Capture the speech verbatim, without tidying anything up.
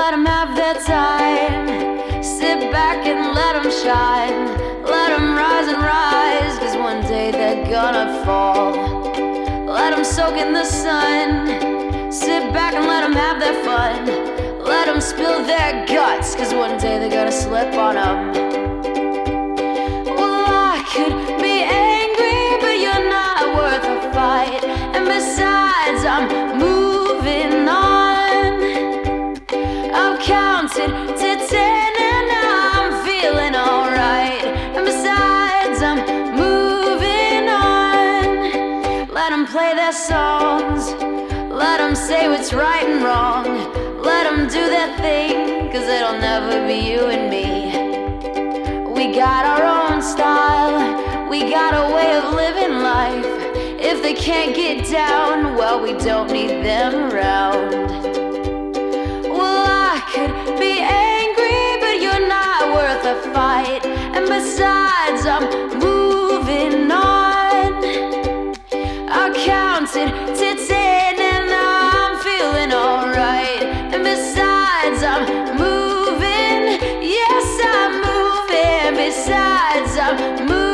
Let them have their time. Sit back and let them shine. Let them rise and rise, cause one day they're gonna fall. Let them soak in the sun. Sit back and let them have their fun. Let them spill their guts, cause one day they're gonna slip on them. Well, I could be angry, but you're not worth a fight. And besides, I'm moving on. I've counted to ten and now I'm feeling alright. And besides, I'm moving on. Let them play their songs. Let them say what's right and wrong. Let them do their thing, cause it'll never be you and me. We got our own style. We got a way of living life. If they can't get down, well, we don't need them around. Well, I could be angry, but you're not worth a fight. And besides, I'm moving on. I counted to ten and now I'm feeling alright. And besides, I'm moving. Yes, I'm moving. Besides, I'm moving.